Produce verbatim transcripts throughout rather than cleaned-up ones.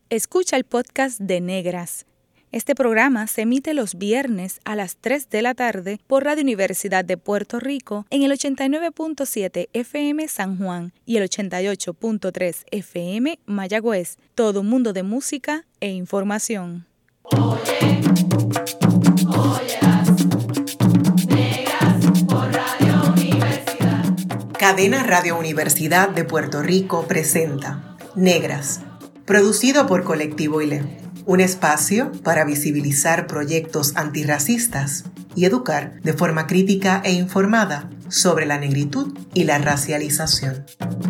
Escucha el podcast de Negras. Este programa se emite los viernes a las tres de la tarde por Radio Universidad de Puerto Rico en el ochenta y nueve punto siete F M San Juan y el ochenta y ocho punto tres F M Mayagüez. Todo un mundo de música e información. Oye, oyeras, Negras por Radio Universidad. Cadena Radio Universidad de Puerto Rico presenta Negras, producido por Colectivo I L E, un espacio para visibilizar proyectos antirracistas y educar de forma crítica e informada sobre la negritud y la racialización.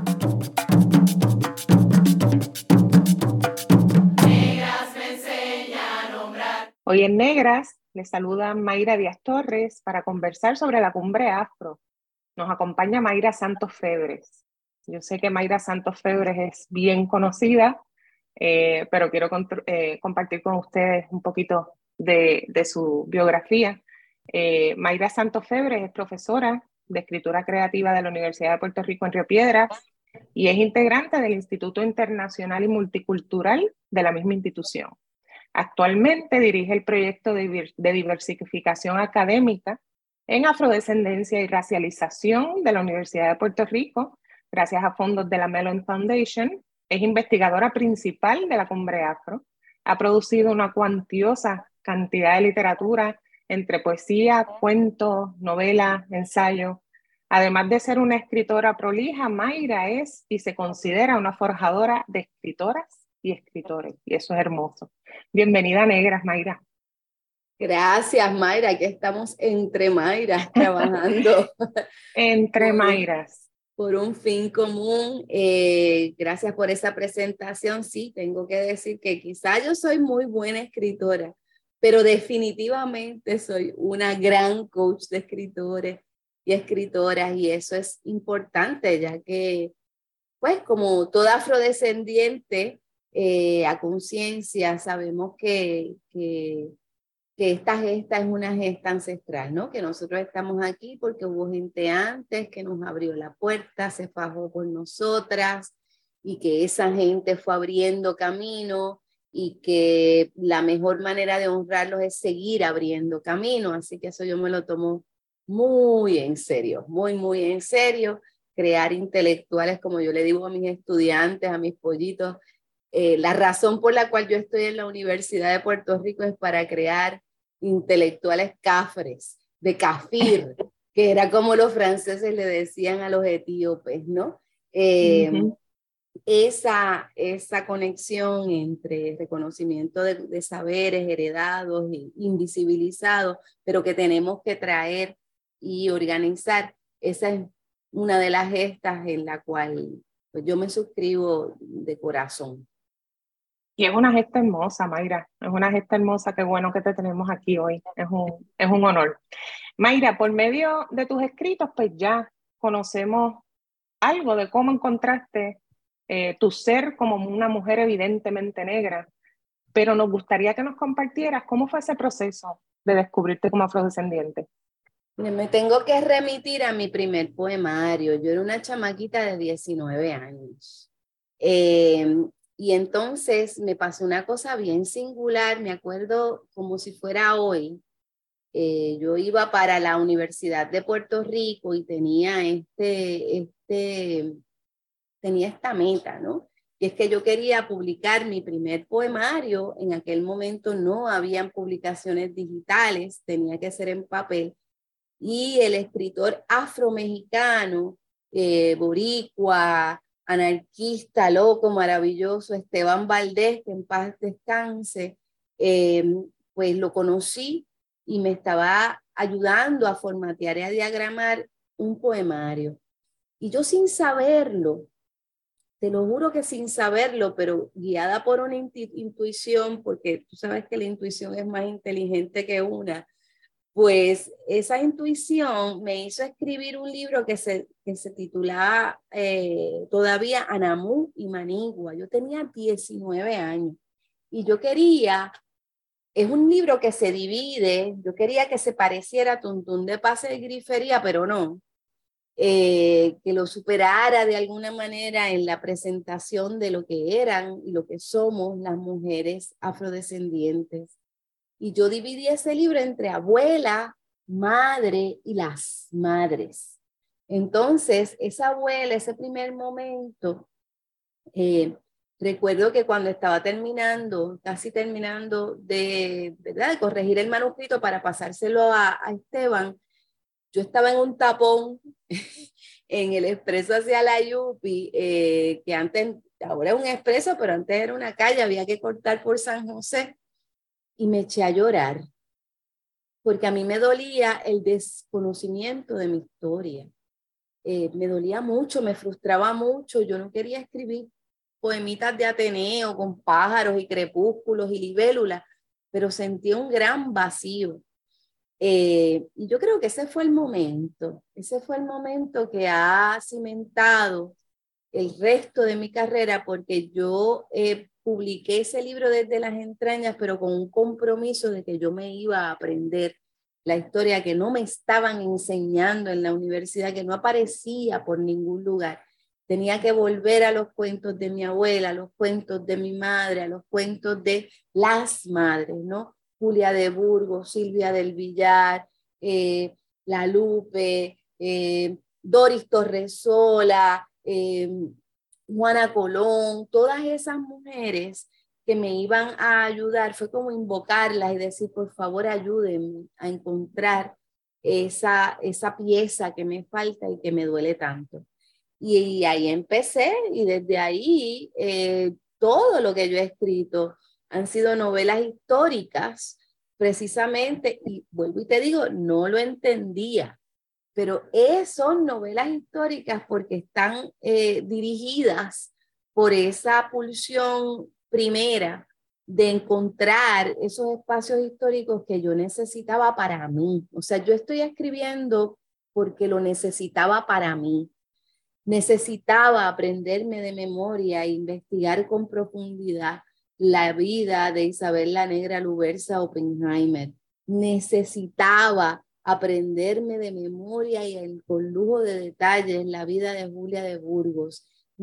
Negras me enseña a nombrar. Hoy en Negras les saluda Mayra Díaz Torres para conversar sobre la Cumbre Afro. Nos acompaña Mayra Santos Febres. Yo sé que Mayra Santos Febres es bien conocida, eh, pero quiero contr- eh, compartir con ustedes un poquito de, de su biografía. Eh, Mayra Santos Febres es profesora de escritura creativa de la Universidad de Puerto Rico en Río Piedras y es integrante del Instituto Internacional y Multicultural de la misma institución. Actualmente dirige el proyecto de, de diversificación académica en afrodescendencia y racialización de la Universidad de Puerto Rico, gracias a fondos de la Mellon Foundation. Es investigadora principal de la Cumbre Afro. Ha producido una cuantiosa cantidad de literatura entre poesía, cuentos, novelas, ensayos. Además de ser una escritora prolija, Mayra es y se considera una forjadora de escritoras y escritores, y eso es hermoso. Bienvenida a Negras, Mayra. Gracias, Mayra, aquí estamos entre Mayras trabajando. Entre por, Mayras. Por un fin común. Eh, gracias por esa presentación. Sí, tengo que decir que quizá yo soy muy buena escritora, pero definitivamente soy una gran coach de escritores y escritoras, y eso es importante, ya que, pues, como toda afrodescendiente, eh, a conciencia, sabemos que... que que esta gesta es una gesta ancestral, ¿no? Que nosotros estamos aquí porque hubo gente antes que nos abrió la puerta, se fajó por nosotras, y que esa gente fue abriendo camino, y que la mejor manera de honrarlos es seguir abriendo camino. Así que eso yo me lo tomo muy en serio, muy, muy en serio. Crear intelectuales, como yo le digo a mis estudiantes, a mis pollitos, eh, la razón por la cual yo estoy en la Universidad de Puerto Rico es para crear intelectuales cafres, de kafir, que era como los franceses le decían a los etíopes, ¿no? Eh, uh-huh. esa, esa conexión entre reconocimiento de, de saberes heredados e invisibilizados, pero que tenemos que traer y organizar, esa es una de las gestas en la cual pues, yo me suscribo de corazón. Y es una gesta hermosa, Mayra, es una gesta hermosa, qué bueno que te tenemos aquí hoy, es un, es un honor. Mayra, por medio de tus escritos, pues ya conocemos algo de cómo encontraste eh, tu ser como una mujer evidentemente negra, pero nos gustaría que nos compartieras cómo fue ese proceso de descubrirte como afrodescendiente. Me tengo que remitir a mi primer poemario. Yo era una chamaquita de diecinueve años. Eh, Y entonces me pasó una cosa bien singular, me acuerdo como si fuera hoy. Eh, yo iba para la Universidad de Puerto Rico y tenía, este, este, tenía esta meta, ¿no? Y es que yo quería publicar mi primer poemario. En aquel momento no habían publicaciones digitales, tenía que ser en papel. Y el escritor afromexicano, eh, boricua, anarquista, loco, maravilloso, Esteban Valdés, que en paz descanse, eh, pues lo conocí y me estaba ayudando a formatear y a diagramar un poemario. Y yo sin saberlo, te lo juro que sin saberlo, pero guiada por una intu- intuición, porque tú sabes que la intuición es más inteligente que una, pues esa intuición me hizo escribir un libro que se, que se titulaba eh, todavía Anamú y Manigua. Yo tenía diecinueve años y yo quería, es un libro que se divide, yo quería que se pareciera a Tuntún de Pase de Grifería, pero no. eh, que lo superara de alguna manera en la presentación de lo que eran y lo que somos las mujeres afrodescendientes. Y yo dividí ese libro entre abuela, madre y las madres. Entonces, esa abuela, ese primer momento, eh, recuerdo que cuando estaba terminando, casi terminando de, ¿verdad?, de corregir el manuscrito para pasárselo a, a Esteban, yo estaba en un tapón en el expreso hacia la Yupi, eh, que antes, ahora es un expreso, pero antes era una calle, había que cortar por San José, y me eché a llorar, porque a mí me dolía el desconocimiento de mi historia. Eh, me dolía mucho, me frustraba mucho, yo no quería escribir poemitas de Ateneo con pájaros y crepúsculos y libélulas, pero sentía un gran vacío. Eh, y yo creo que ese fue el momento, ese fue el momento que ha cimentado el resto de mi carrera, porque yo eh, publiqué ese libro desde las entrañas, pero con un compromiso de que yo me iba a aprender la historia que no me estaban enseñando en la universidad, que no aparecía por ningún lugar. Tenía que volver a los cuentos de mi abuela, a los cuentos de mi madre, a los cuentos de las madres, ¿no? Julia de Burgos, Silvia del Villar, eh, La Lupe, eh, Doris Torresola, eh, Juana Colón, todas esas mujeres que me iban a ayudar, fue como invocarlas y decir, por favor, ayúdenme a encontrar esa, esa pieza que me falta y que me duele tanto. Y, y ahí empecé, y desde ahí eh, todo lo que yo he escrito han sido novelas históricas, precisamente, y vuelvo y te digo, no lo entendía, pero es, son novelas históricas porque están eh, dirigidas por esa pulsión primera de encontrar esos espacios históricos que yo necesitaba para mí. O sea, yo estoy escribiendo porque lo necesitaba para mí. Necesitaba aprenderme de memoria e investigar con profundidad la vida de Isabel la Negra Luberza Oppenheimer. Necesitaba aprenderme de memoria y el, con lujo de detalles la vida de Julia de Burgos.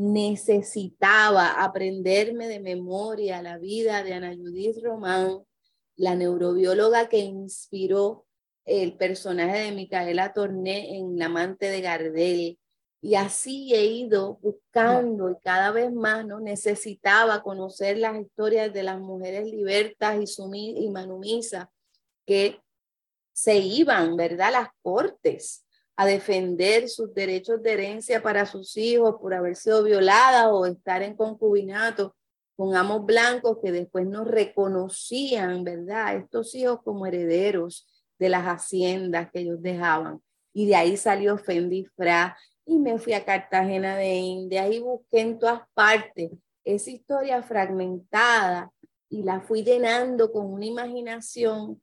Necesitaba aprenderme de memoria la vida de Ana Judith Román, la neurobióloga que inspiró el personaje de Micaela Torné en La amante de Gardel. Y así he ido buscando y cada vez más, ¿no? Necesitaba conocer las historias de las mujeres libertas y, sumi y manumisas que se iban, ¿verdad?, a las cortes a defender sus derechos de herencia para sus hijos por haber sido violadas o estar en concubinato con amos blancos que después no reconocían, ¿verdad?, a estos hijos como herederos de las haciendas que ellos dejaban. Y de ahí salió Fendi Fra. Y me fui a Cartagena de Indias y busqué en todas partes esa historia fragmentada y la fui llenando con una imaginación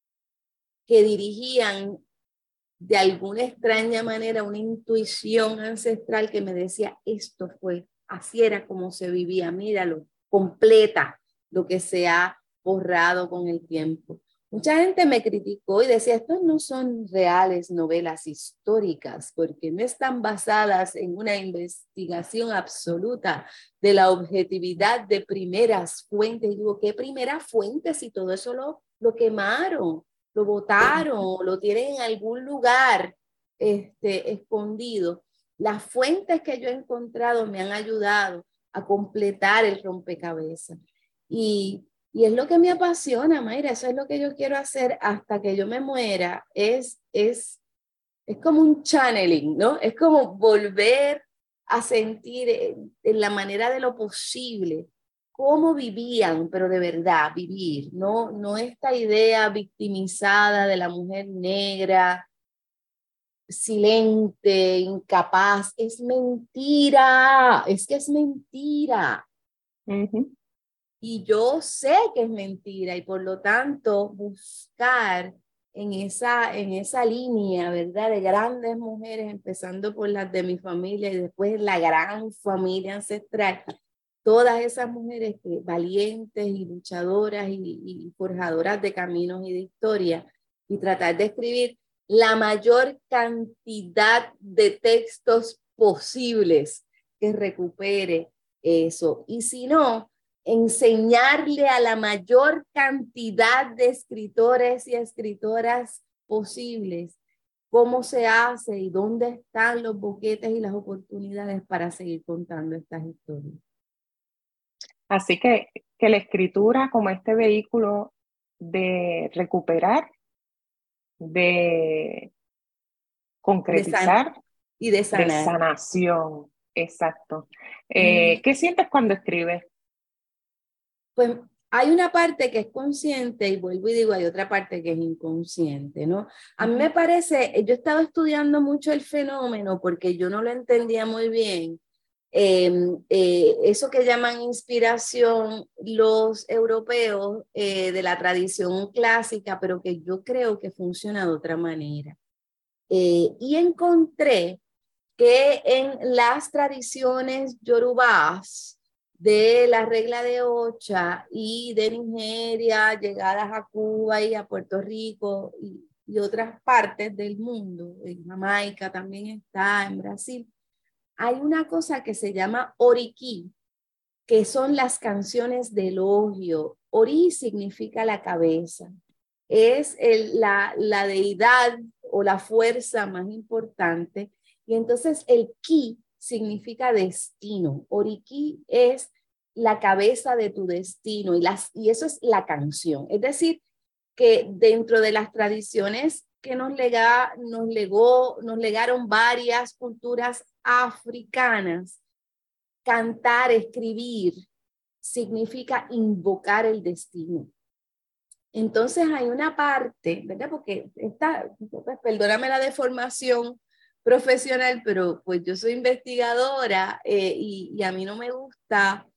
que dirigían de alguna extraña manera una intuición ancestral que me decía, esto fue, así era como se vivía, míralo, completa lo que se ha borrado con el tiempo. Mucha gente me criticó y decía, estos no son reales novelas históricas porque no están basadas en una investigación absoluta de la objetividad de primeras fuentes. Y digo, ¿qué primeras fuentes? Si todo eso lo, lo quemaron, lo botaron, lo tienen en algún lugar este, escondido. Las fuentes que yo he encontrado me han ayudado a completar el rompecabezas. Y Y es lo que me apasiona, Mayra, eso es lo que yo quiero hacer hasta que yo me muera. Es, es, es como un channeling, ¿no? Es como volver a sentir en, en la manera de lo posible cómo vivían, pero de verdad, vivir, ¿no? No esta idea victimizada de la mujer negra, silente, incapaz. Es mentira, es que es mentira. Uh-huh. Y yo sé que es mentira y por lo tanto buscar en esa, en esa línea, ¿verdad?, de grandes mujeres, empezando por las de mi familia y después la gran familia ancestral, todas esas mujeres que, valientes y luchadoras y, y forjadoras de caminos y de historia, y tratar de escribir la mayor cantidad de textos posibles que recupere eso. Y si no, enseñarle a la mayor cantidad de escritores y escritoras posibles cómo se hace y dónde están los boquetes y las oportunidades para seguir contando estas historias. Así que, que la escritura como este vehículo de recuperar, de concretizar de y de sanar. De sanación, exacto. Eh, mm. ¿Qué sientes cuando escribes? Pues hay una parte que es consciente y vuelvo y digo, hay otra parte que es inconsciente, ¿no? A mí me parece, yo estaba estudiando mucho el fenómeno porque yo no lo entendía muy bien. Eh, eh, eso que llaman inspiración los europeos eh, de la tradición clásica, pero que yo creo que funciona de otra manera. Eh, y encontré que en las tradiciones yorubás de la regla de Ocha y de Nigeria, llegadas a Cuba y a Puerto Rico y, y otras partes del mundo, en Jamaica también está, en Brasil, hay una cosa que se llama oriki, que son las canciones de elogio. Ori significa la cabeza, es el, la, la deidad o la fuerza más importante. Y entonces el ki significa destino. Oriki es la cabeza de tu destino y, las, y eso es la canción. Es decir, que dentro de las tradiciones que nos, lega, nos, legó, nos legaron varias culturas africanas, cantar, escribir, significa invocar el destino. Entonces hay una parte, ¿verdad? Porque esta, pues, perdóname la deformación profesional, pero pues yo soy investigadora eh, y, y a mí no me gusta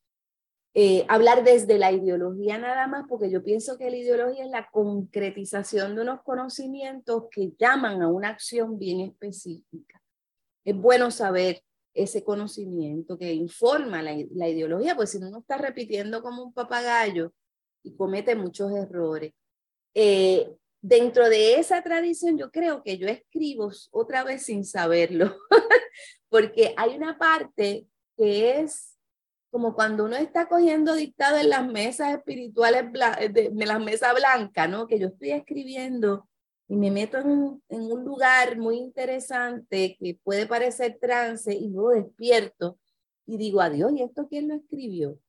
eh, hablar desde la ideología nada más, porque yo pienso que la ideología es la concretización de unos conocimientos que llaman a una acción bien específica. Es bueno saber ese conocimiento que informa la, la ideología, pues si no uno está repitiendo como un papagayo y comete muchos errores. Eh, dentro de esa tradición yo creo que yo escribo otra vez sin saberlo, porque hay una parte que es como cuando uno está cogiendo dictado en las mesas espirituales, de, de las mesas blancas, ¿no? Que yo estoy escribiendo y me meto en un, en un lugar muy interesante que puede parecer trance y luego despierto y digo, adiós, ¿y esto quién lo escribió?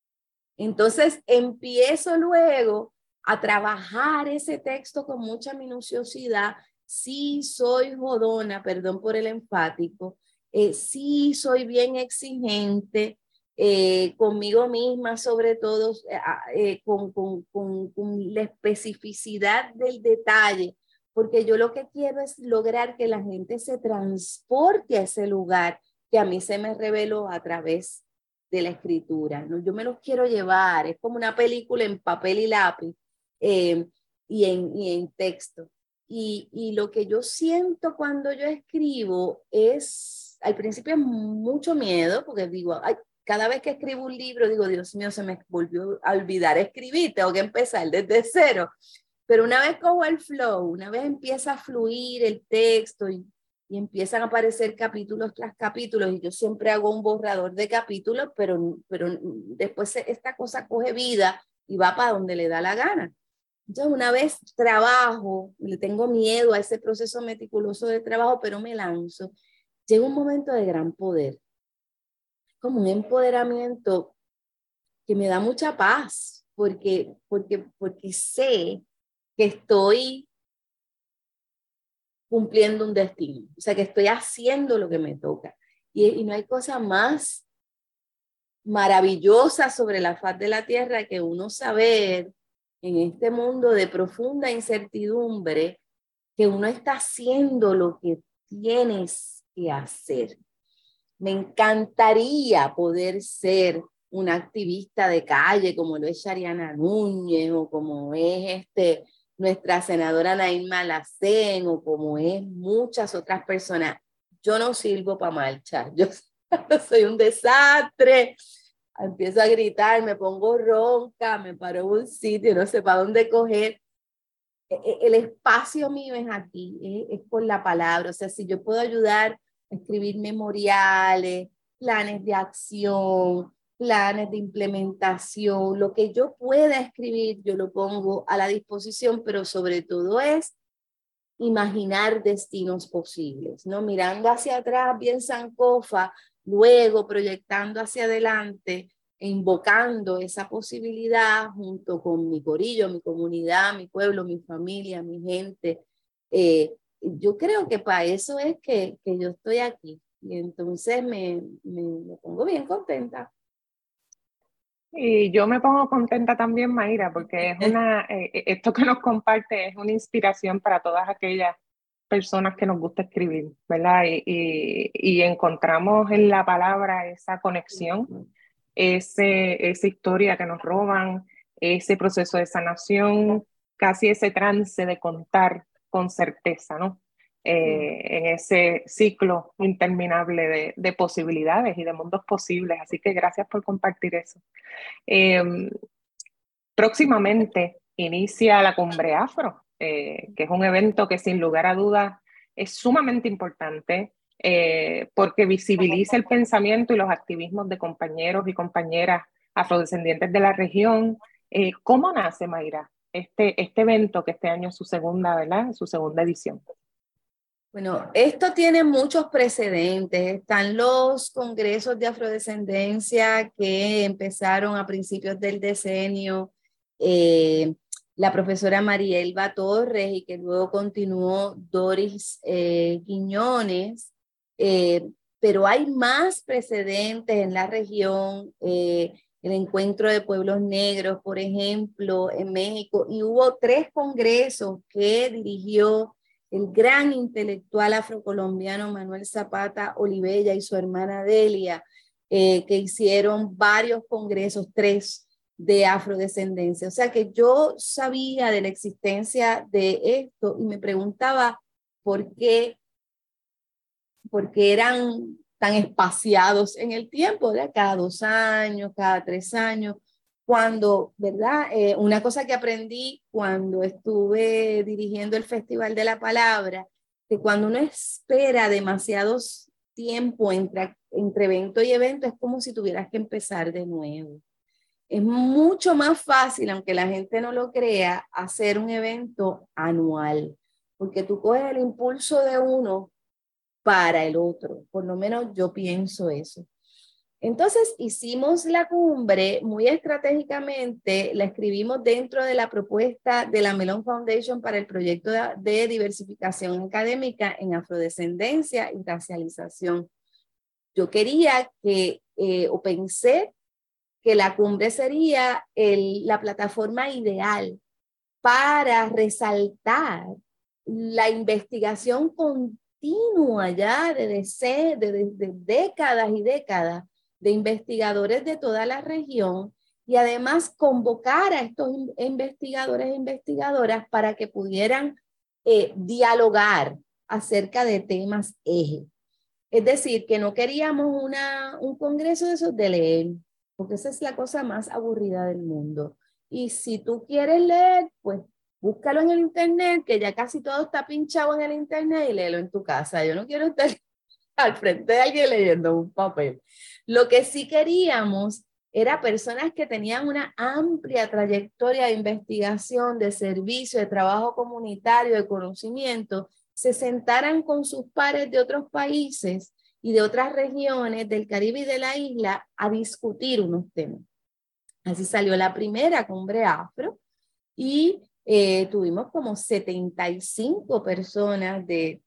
Entonces empiezo luego a trabajar ese texto con mucha minuciosidad. Sí soy jodona, perdón por el enfático, eh, sí soy bien exigente eh, conmigo misma, sobre todo eh, con, con, con, con la especificidad del detalle, porque yo lo que quiero es lograr que la gente se transporte a ese lugar que a mí se me reveló a través de la escritura, ¿no? Yo me los quiero llevar, es como una película en papel y lápiz eh, y, en, y en texto. Y, y lo que yo siento cuando yo escribo es, al principio es mucho miedo, porque digo, ay, cada vez que escribo un libro, digo, Dios mío, se me volvió a olvidar escribir, tengo que empezar desde cero. Pero una vez cojo el flow, una vez empieza a fluir el texto y y empiezan a aparecer capítulos tras capítulos, y yo siempre hago un borrador de capítulos, pero, pero después esta cosa coge vida y va para donde le da la gana. Entonces, una vez trabajo, le tengo miedo a ese proceso meticuloso de trabajo, pero me lanzo, llega un momento de gran poder, como un empoderamiento que me da mucha paz, porque, porque, porque sé que estoy cumpliendo un destino, o sea que estoy haciendo lo que me toca y, y no hay cosa más maravillosa sobre la faz de la tierra que uno saber en este mundo de profunda incertidumbre que uno está haciendo lo que tienes que hacer. Me encantaría poder ser una activista de calle como lo es Shariana Núñez o como es este nuestra senadora Naima Lacén o como es muchas otras personas. Yo no sirvo para marchar, yo soy un desastre, empiezo a gritar, me pongo ronca, me paro en un sitio, no sé para dónde coger, el espacio mío es aquí, es, es por la palabra. O sea, si yo puedo ayudar a escribir memoriales, planes de acción, planes de implementación, lo que yo pueda escribir, yo lo pongo a la disposición, pero sobre todo es imaginar destinos posibles, ¿no? Mirando hacia atrás, bien sancofa, luego proyectando hacia adelante, e invocando esa posibilidad junto con mi corillo, mi comunidad, mi pueblo, mi familia, mi gente. Eh, yo creo que para eso es que, que yo estoy aquí. Y entonces me, me, me pongo bien contenta. Y yo me pongo contenta también, Mayra, porque es una, eh, esto que nos comparte es una inspiración para todas aquellas personas que nos gusta escribir, ¿verdad? Y, y, y encontramos en la palabra esa conexión, ese, esa historia que nos roban, ese proceso de sanación, casi ese trance de contar con certeza, ¿no? Eh, en ese ciclo interminable de, de posibilidades y de mundos posibles. Así que gracias por compartir eso. Eh, próximamente inicia la Cumbre Afro, eh, que es un evento que sin lugar a dudas es sumamente importante eh, porque visibiliza el pensamiento y los activismos de compañeros y compañeras afrodescendientes de la región. Eh, ¿Cómo nace, Mayra, este, este evento que este año es su segunda, ¿verdad? Su segunda edición? Bueno, esto tiene muchos precedentes. Están los congresos de afrodescendencia que empezaron a principios del decenio. Eh, la profesora Marielba Torres y que luego continuó Doris eh, Quiñones. Eh, pero hay más precedentes en la región. Eh, el Encuentro de Pueblos Negros, por ejemplo, en México. Y hubo tres congresos que dirigió el gran intelectual afrocolombiano Manuel Zapata Olivella y su hermana Delia, eh, que hicieron varios congresos, tres de afrodescendencia. O sea que yo sabía de la existencia de esto y me preguntaba por qué, por qué eran tan espaciados en el tiempo, ¿verdad? Cada dos años, cada tres años. Cuando, ¿verdad? Eh, una cosa que aprendí cuando estuve dirigiendo el Festival de la Palabra, que cuando uno espera demasiados tiempo entre, entre evento y evento, es como si tuvieras que empezar de nuevo. Es mucho más fácil, aunque la gente no lo crea, hacer un evento anual, porque tú coges el impulso de uno para el otro. Por lo menos yo pienso eso. Entonces hicimos la cumbre muy estratégicamente, la escribimos dentro de la propuesta de la Mellon Foundation para el proyecto de, de diversificación académica en afrodescendencia y racialización. Yo quería que, eh, o pensé que la cumbre sería el, la plataforma ideal para resaltar la investigación continua ya de, de, de, de décadas y décadas de investigadores de toda la región y además convocar a estos investigadores e investigadoras para que pudieran eh, dialogar acerca de temas eje. Es decir, que no queríamos una, un congreso de esos de leer, porque esa es la cosa más aburrida del mundo. Y si tú quieres leer, pues búscalo en el internet, que ya casi todo está pinchado en el internet y léelo en tu casa. Yo no quiero estar al frente de alguien leyendo un papel. Lo que sí queríamos era personas que tenían una amplia trayectoria de investigación, de servicio, de trabajo comunitario, de conocimiento, se sentaran con sus pares de otros países y de otras regiones del Caribe y de la isla a discutir unos temas. Así salió la primera cumbre afro y eh, tuvimos como setenta y cinco personas de,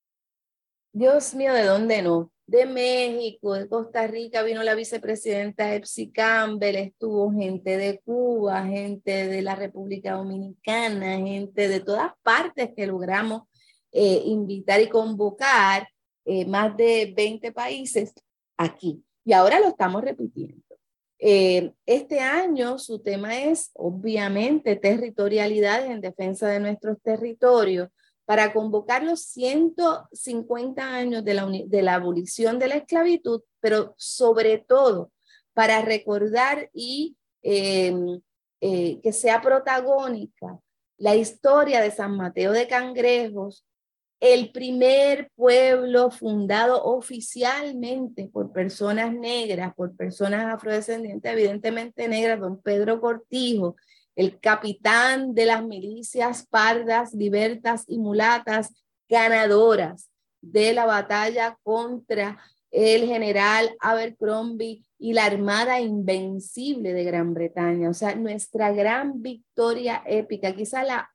Dios mío, ¿de dónde no? De México, de Costa Rica, vino la vicepresidenta Epsi Campbell, estuvo gente de Cuba, gente de la República Dominicana, gente de todas partes que logramos eh, invitar y convocar, eh, más de veinte países aquí. Y ahora lo estamos repitiendo. Eh, este año su tema es, obviamente, territorialidades en defensa de nuestros territorios, para convocar los ciento cincuenta años de la, de la abolición de la esclavitud, pero sobre todo para recordar y eh, eh, que sea protagónica la historia de San Mateo de Cangrejos, el primer pueblo fundado oficialmente por personas negras, por personas afrodescendientes, evidentemente negras, don Pedro Cortijo, el capitán de las milicias pardas, libertas y mulatas ganadoras de la batalla contra el general Abercrombie y la Armada Invencible de Gran Bretaña. O sea, nuestra gran victoria épica, quizá la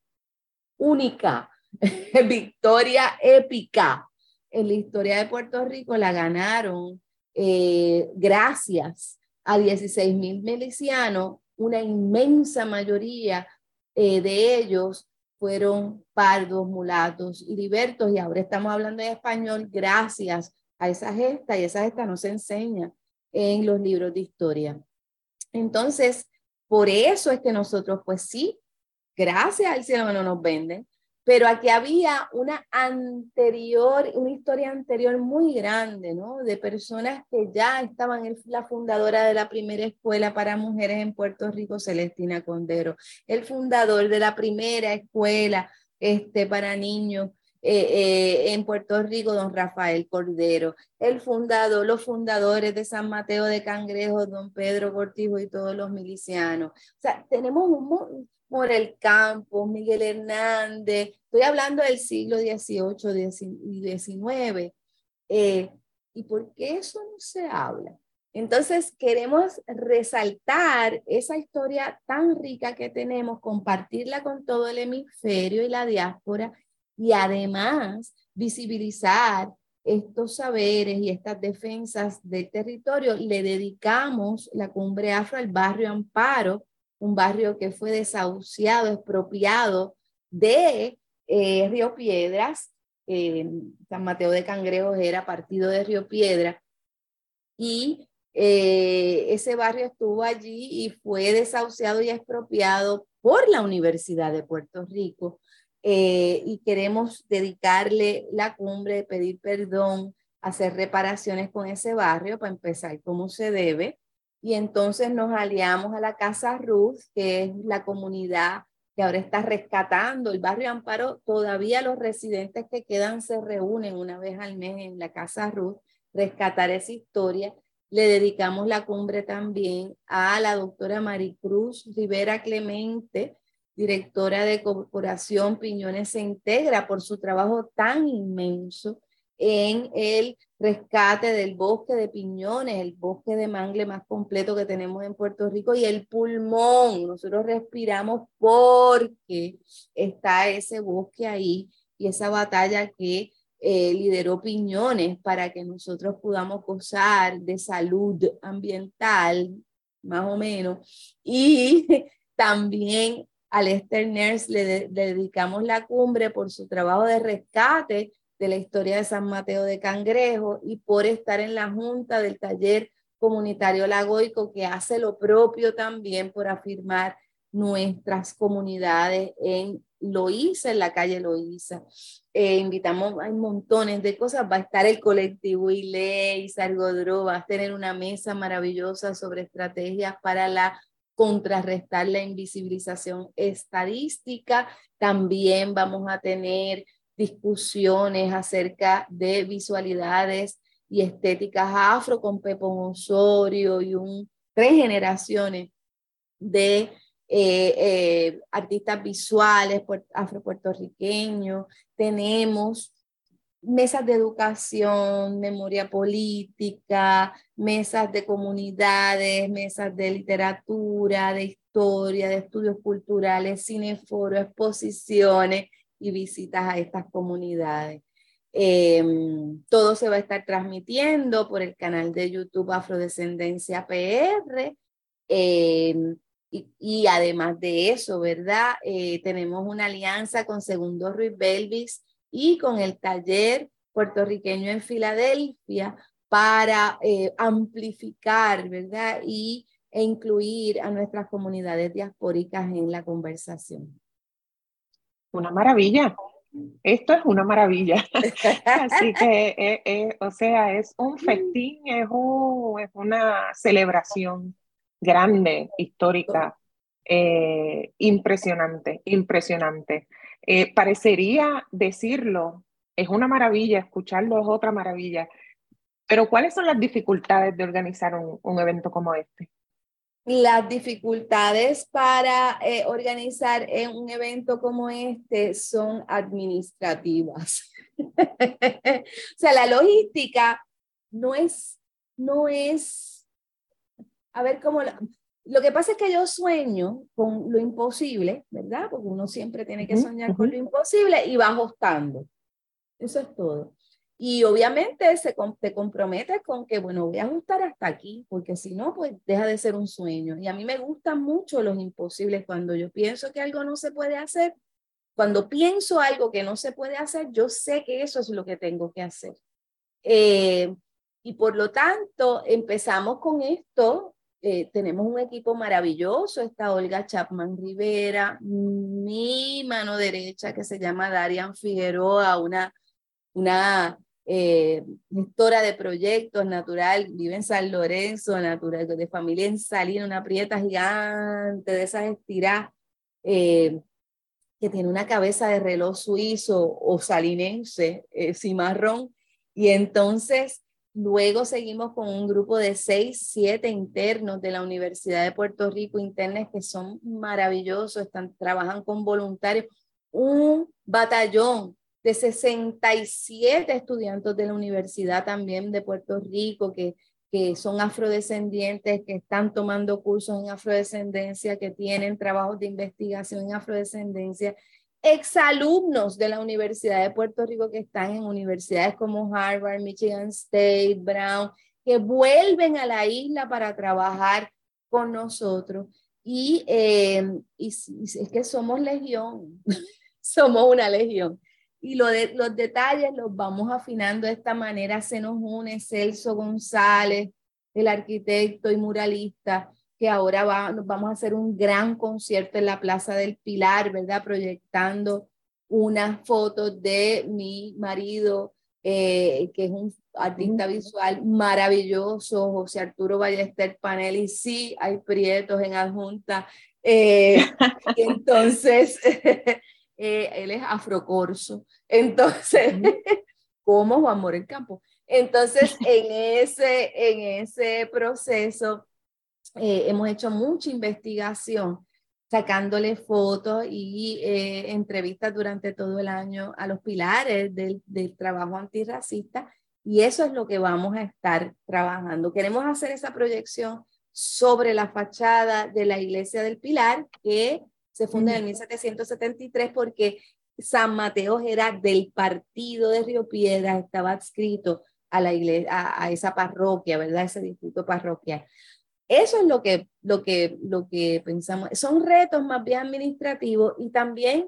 única victoria épica en la historia de Puerto Rico, la ganaron eh, gracias a dieciséis mil milicianos. Una inmensa mayoría eh, de ellos fueron pardos, mulatos y libertos, y ahora estamos hablando en español gracias a esa gesta, y esa gesta no se enseña en los libros de historia. Entonces, por eso es que nosotros, pues sí, gracias al cielo que no nos venden, pero aquí había una anterior, una historia anterior muy grande, ¿no? De personas que ya estaban, en la fundadora de la primera escuela para mujeres en Puerto Rico, Celestina Condero, el fundador de la primera escuela este, para niños eh, eh, en Puerto Rico, don Rafael Cordero, el fundador, los fundadores de San Mateo de Cangrejos, don Pedro Cortijo y todos los milicianos. O sea, tenemos un Morel Campos, Miguel Hernández, estoy hablando del siglo dieciocho y diecinueve. Eh, ¿Y por qué eso no se habla? Entonces queremos resaltar esa historia tan rica que tenemos, compartirla con todo el hemisferio y la diáspora, y además visibilizar estos saberes y estas defensas del territorio. Le dedicamos la Cumbre Afro al barrio Amparo, un barrio que fue desahuciado, expropiado de eh, Río Piedras. Eh, San Mateo de Cangrejos era partido de Río Piedras, y eh, ese barrio estuvo allí y fue desahuciado y expropiado por la Universidad de Puerto Rico. Eh, y queremos dedicarle la cumbre, pedir perdón, hacer reparaciones con ese barrio para empezar como se debe. Y entonces nos aliamos a la Casa Ruth, que es la comunidad que ahora está rescatando el barrio Amparo. Todavía los residentes que quedan se reúnen una vez al mes en la Casa Ruth, rescatar esa historia. Le dedicamos la cumbre también a la doctora Maricruz Rivera Clemente, directora de Corporación Piñones Se Integra, por su trabajo tan inmenso en el rescate del bosque de piñones, el bosque de mangle más completo que tenemos en Puerto Rico, y el pulmón. Nosotros respiramos porque está ese bosque ahí, y esa batalla que eh, lideró Piñones para que nosotros podamos gozar de salud ambiental, más o menos. Y también a Lester Ners le, de, le dedicamos la cumbre por su trabajo de rescate de la historia de San Mateo de Cangrejos, y por estar en la junta del taller comunitario Lagoico, que hace lo propio también por afirmar nuestras comunidades en Loíza, en la calle Loíza. Eh, invitamos, hay montones de cosas. Va a estar el colectivo Ile y Sargodró, va a tener una mesa maravillosa sobre estrategias para la contrarrestar la invisibilización estadística. También vamos a tener discusiones acerca de visualidades y estéticas afro con Pepón Osorio y un, tres generaciones de eh, eh, artistas visuales afropuertorriqueños. Tenemos mesas de educación, memoria política, mesas de comunidades, mesas de literatura, de historia, de estudios culturales, cineforo, exposiciones y visitas a estas comunidades. Eh, todo se va a estar transmitiendo por el canal de YouTube Afrodescendencia P R. Eh, y, y además de eso, ¿verdad? Eh, tenemos una alianza con Segundo Ruiz Belvis y con el taller puertorriqueño en Filadelfia para eh, amplificar, ¿verdad? Y, e incluir a nuestras comunidades diaspóricas en la conversación. Una maravilla. Esto es una maravilla. Así que, eh, eh, o sea, es un festín, es, un, es una celebración grande, histórica, Eh, impresionante, impresionante. Eh, parecería decirlo, es una maravilla, escucharlo es otra maravilla, pero ¿cuáles son las dificultades de organizar un, un evento como este? Las dificultades para eh, organizar en un evento como este son administrativas. O sea, la logística no es, no es, a ver cómo, la, lo que pasa es que yo sueño con lo imposible, ¿verdad? Porque uno siempre tiene que soñar uh-huh, con uh-huh. lo imposible y va ajustando. Eso es todo. Y obviamente se, te comprometes con que, bueno, voy a ajustar hasta aquí, porque si no, pues deja de ser un sueño. Y a mí me gustan mucho los imposibles. Cuando yo pienso que algo no se puede hacer, cuando pienso algo que no se puede hacer, yo sé que eso es lo que tengo que hacer. Eh, y por lo tanto, empezamos con esto. Eh, tenemos un equipo maravilloso. Está Olga Chapman Rivera, mi mano derecha que se llama Darian Figueroa, una una eh, gestora de proyectos natural, vive en San Lorenzo, natural, de familia en Salina, una prieta gigante de esas estiradas, eh, que tiene una cabeza de reloj suizo o salinense, eh, cimarrón, y entonces luego seguimos con un grupo de seis, siete internos de la Universidad de Puerto Rico, internos que son maravillosos, están, trabajan con voluntarios, un batallón de sesenta y siete estudiantes de la universidad también de Puerto Rico que, que son afrodescendientes, que están tomando cursos en afrodescendencia, que tienen trabajos de investigación en afrodescendencia, exalumnos de la Universidad de Puerto Rico que están en universidades como Harvard, Michigan State, Brown, que vuelven a la isla para trabajar con nosotros. Y, eh, y, y es que somos legión, somos una legión. Y lo de, los detalles los vamos afinando de esta manera. Se nos une Celso González, el arquitecto y muralista, que ahora va, nos vamos a hacer un gran concierto en la Plaza del Pilar, ¿verdad? Proyectando unas fotos de mi marido, eh, que es un artista visual maravilloso, José Arturo Ballester Panelli. Sí, hay prietos en adjunta. Eh, y entonces... Eh, él es afrocorso, entonces, como Juan Morel Campo. Entonces, en ese, en ese proceso eh, hemos hecho mucha investigación, sacándole fotos y eh, entrevistas durante todo el año a los pilares del, del trabajo antirracista, y eso es lo que vamos a estar trabajando. Queremos hacer esa proyección sobre la fachada de la Iglesia del Pilar, que se funda en el mil setecientos setenta y tres porque San Mateo era del partido de Río Piedras, estaba adscrito a, la iglesia, a, a esa parroquia, ¿verdad? Ese distrito parroquial. Eso es lo que, lo, que, lo que pensamos. Son retos más bien administrativos y también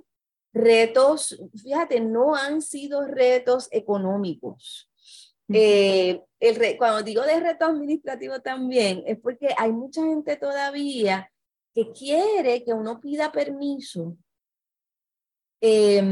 retos, fíjate, no han sido retos económicos. Uh-huh. eh, el re, cuando digo de reto administrativo también, es porque hay mucha gente todavía que quiere que uno pida permiso eh,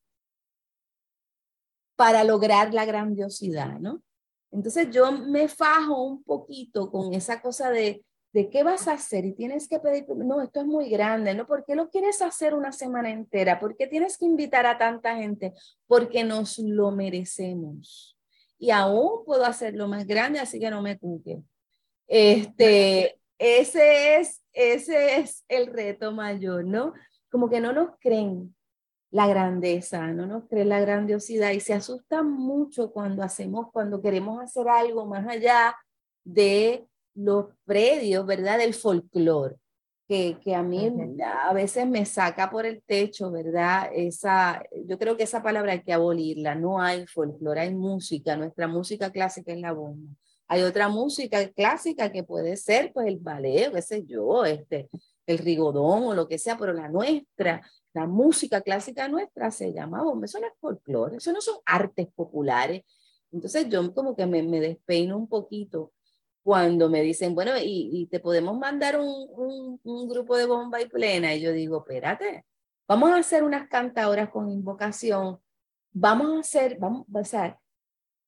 para lograr la grandiosidad, ¿no? Entonces yo me fajo un poquito con esa cosa de, de qué vas a hacer y tienes que pedir, no, esto es muy grande, ¿no? ¿Por qué lo quieres hacer una semana entera? ¿Por qué tienes que invitar a tanta gente? Porque nos lo merecemos. Y aún puedo hacerlo más grande, así que no me cuque. Este, ese es, ese es el reto mayor, ¿no? Como que no nos creen la grandeza, no nos creen la grandiosidad y se asustan mucho cuando hacemos, cuando queremos hacer algo más allá de los predios, ¿verdad? Del folclore, que, que a mí uh-huh. a veces me saca por el techo, ¿verdad? Esa, yo creo que esa palabra hay que abolirla, no hay folclore, hay música, nuestra música clásica es la bomba. Hay otra música clásica que puede ser, pues, el ballet, qué sé yo, este, el rigodón o lo que sea, pero la nuestra, la música clásica nuestra se llama bomba. Eso no es folclore, eso no son artes populares. Entonces yo como que me, me despeino un poquito cuando me dicen, bueno, y, y te podemos mandar un, un, un grupo de bomba y plena. Y yo digo, espérate, vamos a hacer unas cantadoras con invocación, vamos a hacer, vamos a hacer,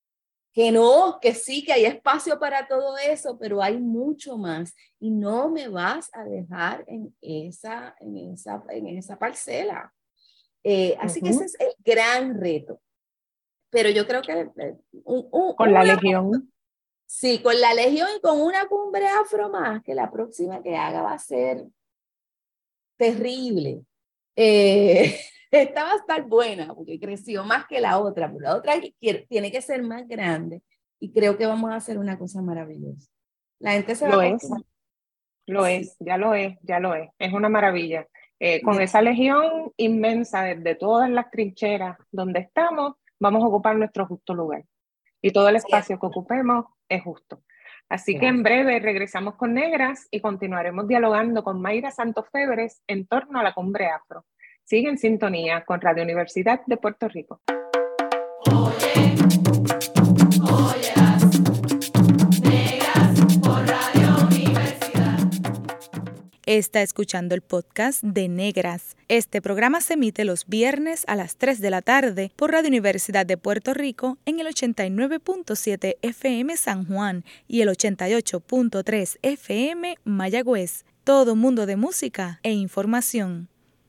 que no, que sí, que hay espacio para todo eso, pero hay mucho más y no me vas a dejar en esa, en esa, en esa parcela. Eh, así uh-huh. que ese es el gran reto. Pero yo creo que eh, un, un, con la Legión. Sí, con la Legión y con una cumbre afro más, que la próxima que haga va a ser terrible. Eh, esta va a estar buena porque creció más que la otra, pero la otra tiene que ser más grande y creo que vamos a hacer una cosa maravillosa. La gente se lo va a es, lo sí. es, ya lo es, ya lo es, es una maravilla. Eh, con esa legión inmensa desde todas las trincheras donde estamos, vamos a ocupar nuestro justo lugar y todo el espacio sí. que ocupemos es justo. Así Gracias. que en breve regresamos con Negras y continuaremos dialogando con Mayra Santos Febres en torno a la cumbre afro. Sigue en sintonía con Radio Universidad de Puerto Rico. Oye, oyeras, Negras por Radio Universidad. Está escuchando el podcast de Negras. Este programa se emite los viernes a las tres de la tarde por Radio Universidad de Puerto Rico en el ochenta y nueve punto siete F M San Juan y el ochenta y ocho punto tres F M Mayagüez. Todo mundo de música e información.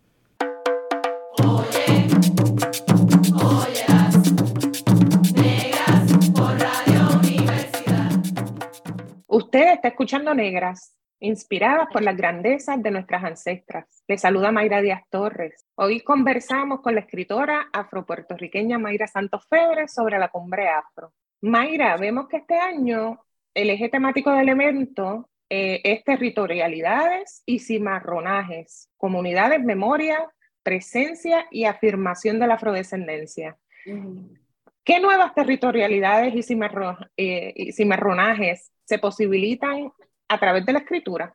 Oye, oyeras, Negras por Radio Universidad. Usted está escuchando Negras, inspiradas por las grandezas de nuestras ancestras. Les saluda Mayra Díaz Torres. Hoy conversamos con la escritora afropuertorriqueña Mayra Santos Febres sobre la cumbre afro. Mayra, vemos que este año el eje temático del evento eh, es territorialidades y cimarronajes, comunidades, memoria, presencia y afirmación de la afrodescendencia. Uh-huh. ¿Qué nuevas territorialidades y, cimarro, eh, y cimarronajes se posibilitan a través de la escritura?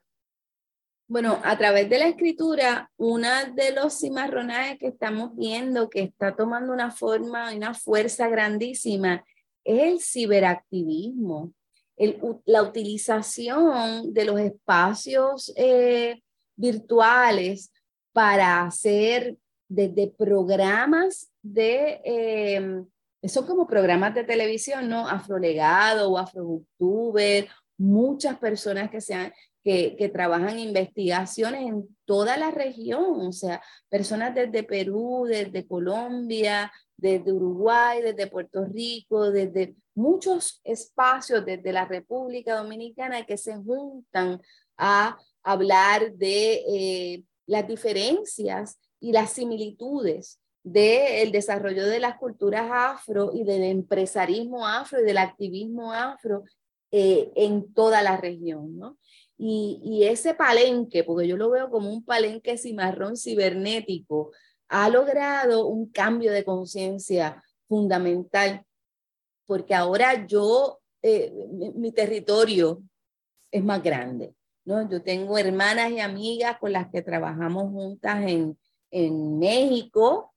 Bueno, a través de la escritura, uno de los cimarronajes que estamos viendo que está tomando una forma, una fuerza grandísima, es el ciberactivismo, el, la utilización de los espacios eh, virtuales para hacer desde programas de, eh, son como programas de televisión, ¿no? Afrolegado o Afrobooktuber, muchas personas que, sean, que, que trabajan investigaciones en toda la región, o sea, personas desde Perú, desde Colombia, desde Uruguay, desde Puerto Rico, desde muchos espacios, desde la República Dominicana, que se juntan a hablar de eh, las diferencias y las similitudes del desarrollo de las culturas afro y del empresarismo afro y del activismo afro eh, en toda la región, ¿no? Y, y ese palenque, porque yo lo veo como un palenque cimarrón cibernético, ha logrado un cambio de conciencia fundamental, porque ahora yo, eh, mi, mi territorio es más grande, ¿no? Yo tengo hermanas y amigas con las que trabajamos juntas en, en México,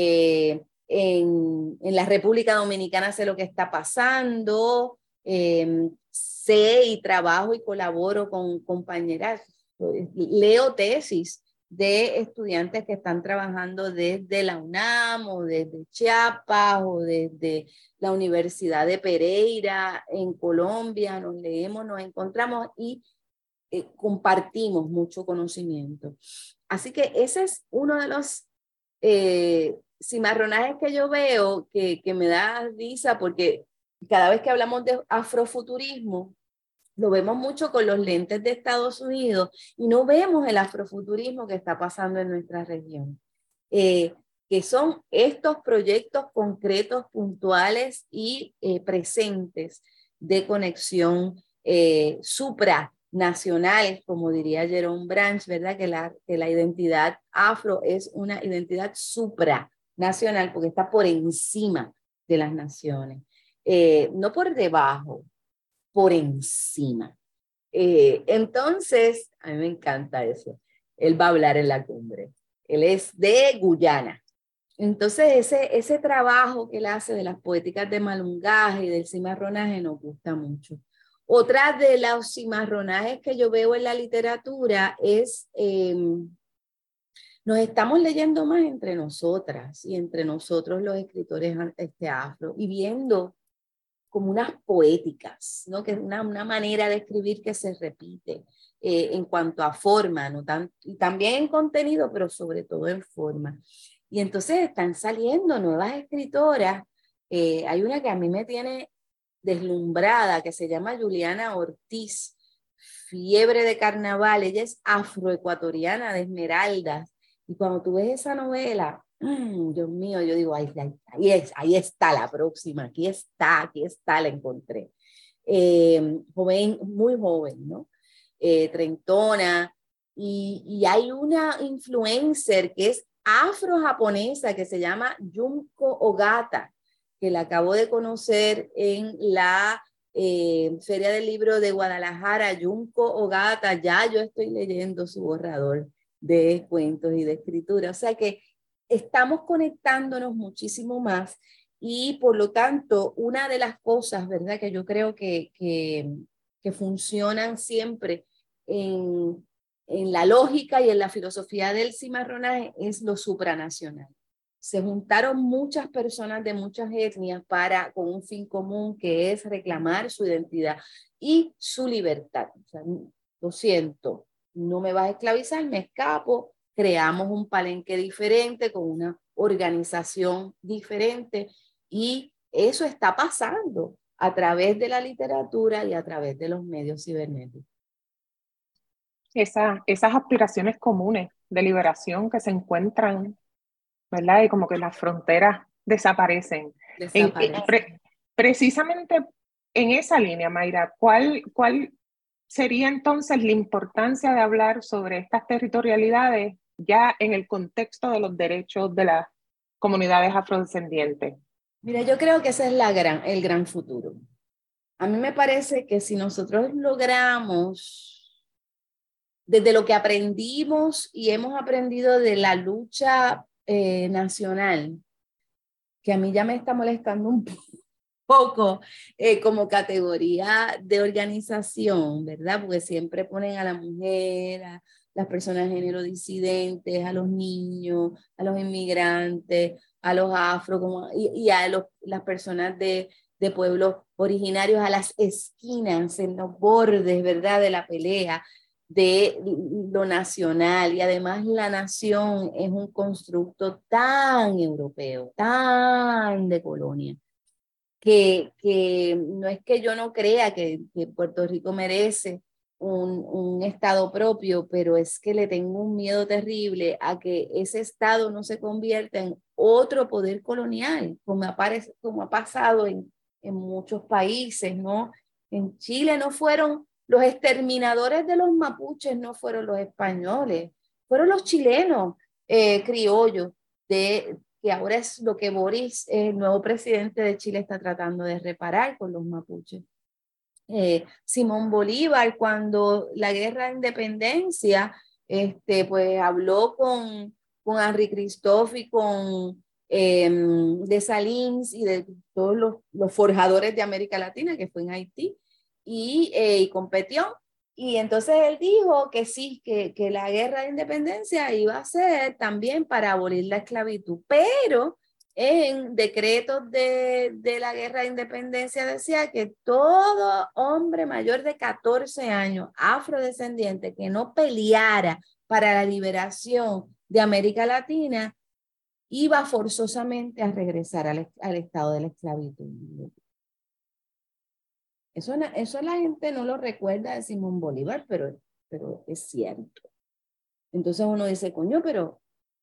eh, en, en la República Dominicana sé lo que está pasando, eh, sé y trabajo y colaboro con compañeras, leo tesis de estudiantes que están trabajando desde la UNAM o desde Chiapas o desde la Universidad de Pereira en Colombia, nos leemos, nos encontramos y eh, compartimos mucho conocimiento. Así que ese es uno de los eh, cimarronajes que yo veo que, que me da risa porque cada vez que hablamos de afrofuturismo, lo vemos mucho con los lentes de Estados Unidos y no vemos el afrofuturismo que está pasando en nuestra región, eh, que son estos proyectos concretos, puntuales y eh, presentes de conexión eh, supranacional, como diría Jerome Branch, ¿verdad? Que la, que la identidad afro es una identidad supranacional porque está por encima de las naciones, eh, no por debajo, por encima. Eh, entonces, a mí me encanta eso. Él va a hablar en la cumbre. Él es de Guyana. Entonces, ese, ese trabajo que él hace de las poéticas de malungaje y del cimarronaje nos gusta mucho. Otra de los cimarronajes que yo veo en la literatura es, eh, nos estamos leyendo más entre nosotras y entre nosotros los escritores este, afro y viendo como unas poéticas, ¿no? Que es una, una manera de escribir que se repite eh, en cuanto a forma, ¿no? Tan, y también en contenido, pero sobre todo en forma. Y entonces están saliendo nuevas escritoras. Eh, hay una que a mí me tiene deslumbrada, que se llama Juliana Ortiz, Fiebre de Carnaval. Ella es afroecuatoriana de Esmeraldas. Y cuando tú ves esa novela, mmm, Dios mío, yo digo, ahí, ahí, ahí, es, ahí está la próxima, aquí está, aquí está, la encontré. Eh, joven, muy joven, ¿no? Eh, trentona. Y, y hay una influencer que es afro-japonesa que se llama Junko Ogata, que la acabo de conocer en la eh, Feria del Libro de Guadalajara. Junko Ogata, ya yo estoy leyendo su borrador de cuentos y de escritura. O sea que estamos conectándonos muchísimo más y por lo tanto una de las cosas, ¿verdad?, que yo creo que, que, que funcionan siempre en, en la lógica y en la filosofía del cimarronaje es lo supranacional. Se juntaron muchas personas de muchas etnias para, con un fin común que es reclamar su identidad y su libertad. O sea, lo siento, no me vas a esclavizar, me escapo, creamos un palenque diferente con una organización diferente y eso está pasando a través de la literatura y a través de los medios cibernéticos. Esa, esas aspiraciones comunes de liberación que se encuentran, ¿verdad? Y como que las fronteras desaparecen. Desaparecen. En, pre, precisamente en esa línea, Mayra, ¿cuál, ¿cuál sería entonces la importancia de hablar sobre estas territorialidades ya en el contexto de los derechos de las comunidades afrodescendientes? Mira, yo creo que ese es la gran, el gran futuro. A mí me parece que si nosotros logramos, desde lo que aprendimos y hemos aprendido de la lucha eh, nacional, que a mí ya me está molestando un poco eh, como categoría de organización, ¿verdad? Porque siempre ponen a la mujer, a las personas de género disidentes, a los niños, a los inmigrantes, a los afro, como, y, y a los, las personas de, de pueblos originarios, a las esquinas, en los bordes, ¿verdad?, de la pelea de lo nacional. Y además la nación es un constructo tan europeo, tan de colonia, que, que no es que yo no crea que, que Puerto Rico merece un, un estado propio, pero es que le tengo un miedo terrible a que ese estado no se convierta en otro poder colonial, como ha, como ha pasado en, en muchos países, ¿no? En Chile no fueron los exterminadores de los mapuches, no fueron los españoles, fueron los chilenos eh, criollos, de, que ahora es lo que Boris, el nuevo presidente de Chile, está tratando de reparar con los mapuches. Eh, Simón Bolívar, cuando la guerra de independencia, este, pues habló con, con Henri Christophe y con eh, Dessalines y de todos los, los forjadores de América Latina, que fue en Haití, y, eh, y competió. Y entonces él dijo que sí, que, que la guerra de independencia iba a ser también para abolir la esclavitud, pero en decretos de, de la guerra de independencia decía que todo hombre mayor de catorce años, afrodescendiente, que no peleara para la liberación de América Latina, iba forzosamente a regresar al, al estado de la esclavitud. Eso, eso la gente no lo recuerda de Simón Bolívar, pero, pero es cierto. Entonces uno dice, coño, pero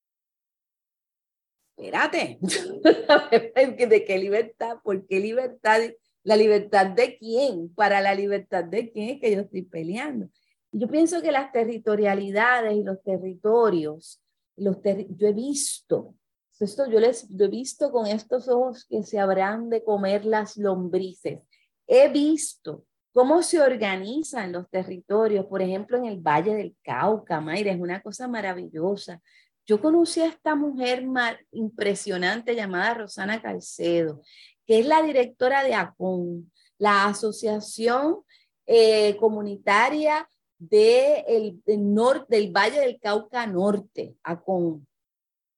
espérate, ¿de qué libertad? ¿Por qué libertad? ¿La libertad de quién? ¿Para la libertad de quién es que yo estoy peleando? Y yo pienso que las territorialidades y los territorios, los ter yo he visto, esto yo les yo he visto con estos ojos que se habrán de comer las lombrices. He visto cómo se organizan los territorios, por ejemplo, en el Valle del Cauca, Mayra, es una cosa maravillosa. Yo conocí a esta mujer impresionante llamada Rosana Calcedo, que es la directora de ACON, la Asociación eh, Comunitaria de el, del, norte, del Valle del Cauca Norte, ACON.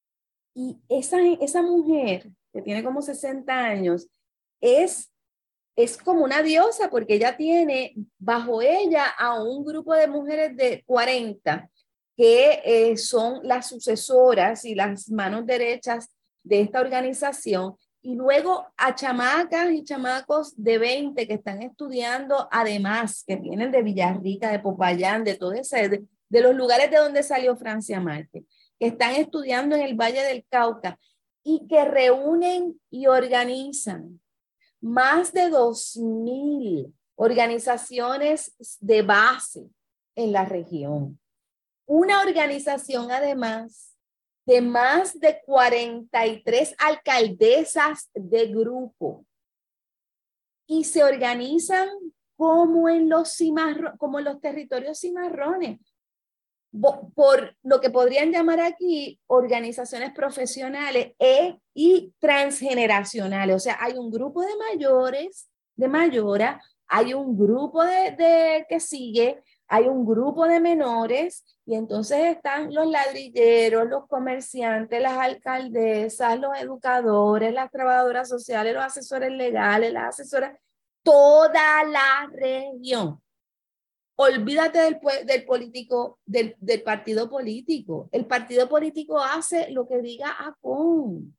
Y esa, esa mujer, que tiene como sesenta años, es es como una diosa porque ella tiene bajo ella a un grupo de mujeres de cuarenta que eh, son las sucesoras y las manos derechas de esta organización, y luego a chamacas y chamacos de veinte que están estudiando, además, que vienen de Villarrica, de Popayán, de todo ese, de, de los lugares de donde salió Francia Márquez, que están estudiando en el Valle del Cauca y que reúnen y organizan más de dos mil organizaciones de base en la región. Una organización, además, de más de cuarenta y tres alcaldesas de grupo. Y se organizan como en los, cimarro, como en los territorios cimarrones, por lo que podrían llamar aquí organizaciones profesionales e, y transgeneracionales. O sea, hay un grupo de mayores, de mayora, hay un grupo de, de que sigue, hay un grupo de menores, y entonces están los ladrilleros, los comerciantes, las alcaldesas, los educadores, las trabajadoras sociales, los asesores legales, las asesoras, toda la región. Olvídate del, del político, del, del partido político. El partido político hace lo que diga ACON.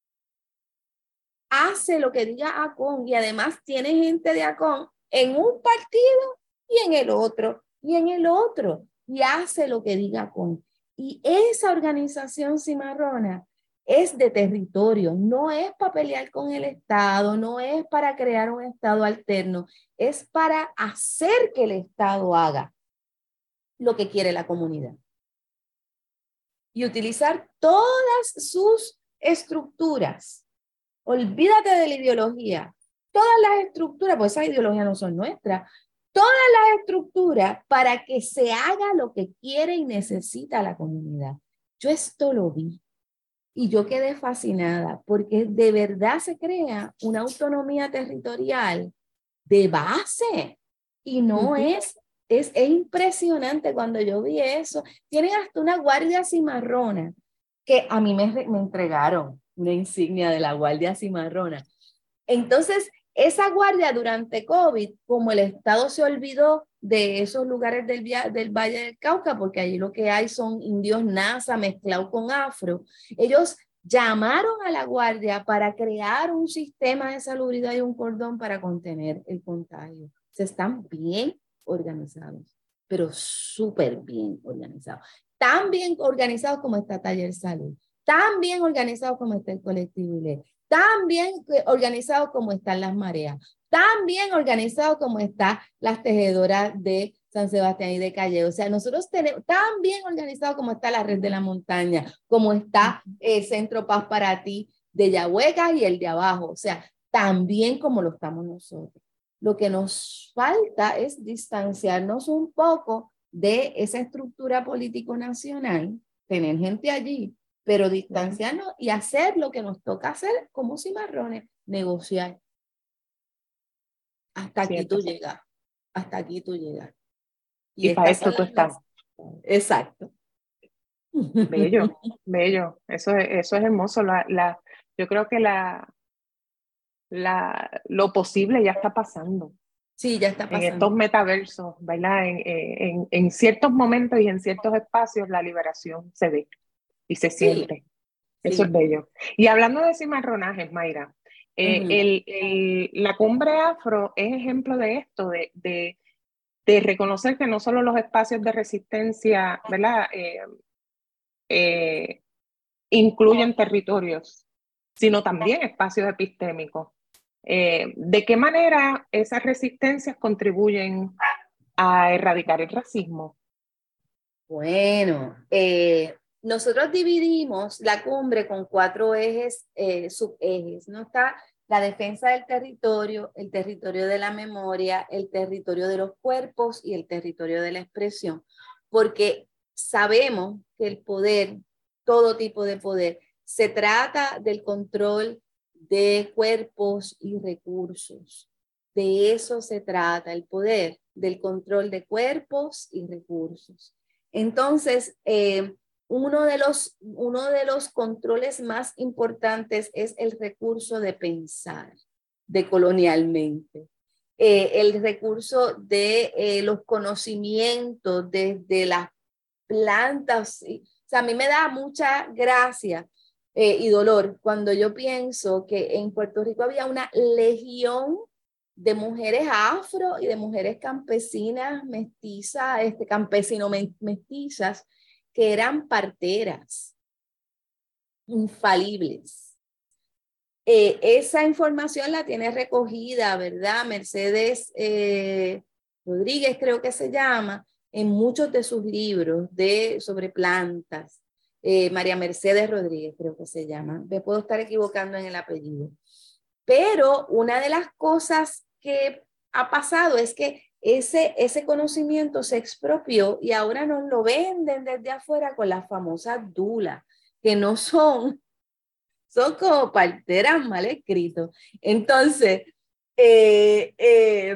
Hace lo que diga ACON, y además tiene gente de ACON en un partido y en el otro, y en el otro, y hace lo que diga ACON. Y esa organización cimarrona es de territorio, no es para pelear con el Estado, no es para crear un Estado alterno, es para hacer que el Estado haga lo que quiere la comunidad. Y utilizar todas sus estructuras. Olvídate de la ideología. Todas las estructuras, pues esas ideologías no son nuestras, todas las estructuras para que se haga lo que quiere y necesita la comunidad. Yo esto lo vi. Y yo quedé fascinada porque de verdad se crea una autonomía territorial de base. Y no uh-huh. es, es, es impresionante cuando yo vi eso. Tienen hasta una guardia cimarrona que a mí me, me entregaron una insignia de la guardia cimarrona. Entonces, esa guardia durante COVID, como el Estado se olvidó de esos lugares del, del Valle del Cauca, porque allí lo que hay son indios nasa mezclados con afro, ellos llamaron a la guardia para crear un sistema de salubridad y un cordón para contener el contagio. Se están bien organizados, pero súper bien organizados. Tan bien organizados como está Taller Salud, tan bien organizados como está el colectivo I L E, tan bien organizados como están las mareas, tan bien organizados como están las tejedoras de San Sebastián y de Calle. O sea, nosotros tenemos tan bien organizado como está la Red de la Montaña, como está el Centro Paz para Ti de Yahuecas y el de abajo. O sea, tan bien como lo estamos nosotros. Lo que nos falta es distanciarnos un poco de esa estructura político-nacional, tener gente allí, pero distanciarnos y hacer lo que nos toca hacer como cimarrones, negociar. Hasta aquí Cierto. tú llegas, hasta aquí tú llegas. Y, y para esto tú estás. Exacto. Bello, bello. Eso es, eso es hermoso. La, la, yo creo que la, la, lo posible ya está pasando. Sí, ya está pasando. En estos metaversos, ¿verdad? En, en, en ciertos momentos y en ciertos espacios la liberación se ve y se siente. Sí. Eso sí. es bello. Y hablando de cimarronajes, Mayra, eh, uh-huh. el, el, la cumbre afro es ejemplo de esto, de, de, de reconocer que no solo los espacios de resistencia, ¿verdad? Eh, eh, incluyen territorios, sino también espacios epistémicos. Eh, ¿De qué manera esas resistencias contribuyen a erradicar el racismo? Bueno, eh, nosotros dividimos la cumbre con cuatro ejes, eh, subejes, ¿no? Está la defensa del territorio, el territorio de la memoria, el territorio de los cuerpos y el territorio de la expresión, porque sabemos que el poder, todo tipo de poder, se trata del control de cuerpos y recursos. De eso se trata el poder, del control de cuerpos y recursos. Entonces, eh, uno de los, uno de los controles más importantes es el recurso de pensar, decolonialmente. Eh, el recurso de eh, los conocimientos desde las plantas. O sea, a mí me da mucha gracia eh, y dolor cuando yo pienso que en Puerto Rico había una legión de mujeres afro y de mujeres campesinas mestizas, este, campesino mestizas, que eran parteras infalibles. Eh, esa información la tiene recogida, ¿verdad? Mercedes eh, Rodríguez, creo que se llama, en muchos de sus libros de, sobre plantas. Eh, María Mercedes Rodríguez, creo que se llama. Me puedo estar equivocando en el apellido. Pero una de las cosas que ha pasado es que ese, ese conocimiento se expropió y ahora nos lo venden desde afuera con las famosas dulas, que no son, son como parteras mal escritos. Entonces, eh, eh,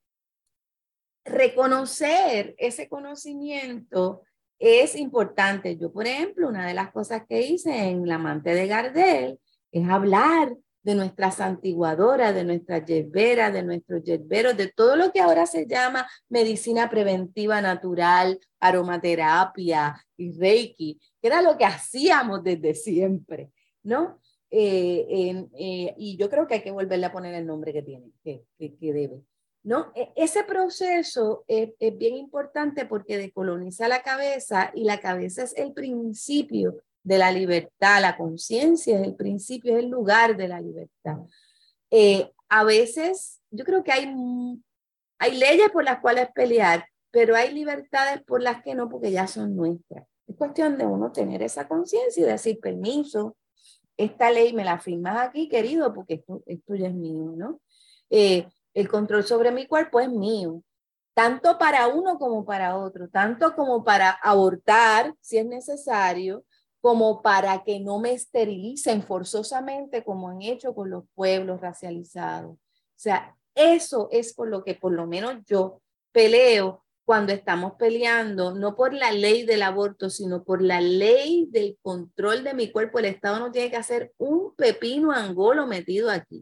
reconocer ese conocimiento es importante. Yo, por ejemplo, una de las cosas que hice en La amante de Gardel es hablar de nuestras santiguadoras, de nuestras yerberas, de nuestros yerberos, de todo lo que ahora se llama medicina preventiva natural, aromaterapia y reiki, que era lo que hacíamos desde siempre, ¿no? Eh, eh, eh, y yo creo que hay que volverle a poner el nombre que tiene, que, que, que debe. ¿No? Ese proceso es, es bien importante porque decoloniza la cabeza y la cabeza es el principio de la libertad, la conciencia es el principio, es el lugar de la libertad. Eh, a veces yo creo que hay, hay leyes por las cuales pelear, pero hay libertades por las que no, porque ya son nuestras. Es cuestión de uno tener esa conciencia y decir, permiso, esta ley me la firmas aquí, querido, porque esto, esto ya es mío, ¿no? Eh, El control sobre mi cuerpo es mío, tanto para uno como para otro, tanto como para abortar si es necesario, como para que no me esterilicen forzosamente como han hecho con los pueblos racializados. O sea, eso es por lo que por lo menos yo peleo cuando estamos peleando, no por la ley del aborto, sino por la ley del control de mi cuerpo. El Estado no tiene que hacer un pepino angolo metido aquí.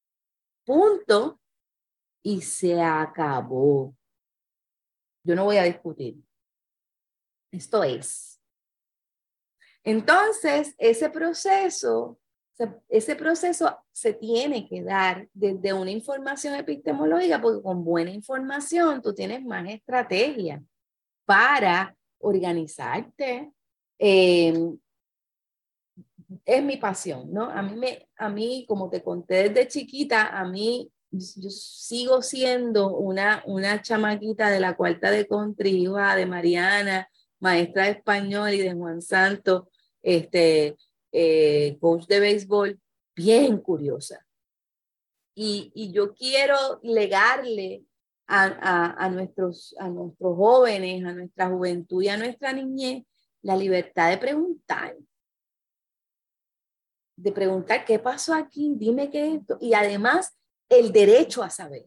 Punto. Y se acabó. Yo no voy a discutir. Esto es. Entonces, ese proceso, ese proceso se tiene que dar desde una información epistemológica, porque con buena información tú tienes más estrategia para organizarte. Eh, es mi pasión, ¿no? A mí, me, a mí, como te conté desde chiquita, a mí yo sigo siendo una, una chamaquita de la cuarta de country, hija de Mariana, maestra de español, y de Juan Santos, este, eh, coach de béisbol, bien curiosa. Y, y yo quiero legarle a, a, a, nuestros, a nuestros jóvenes, a nuestra juventud y a nuestra niñez la libertad de preguntar. De preguntar qué pasó aquí, dime qué es esto. Y además, el derecho a saber.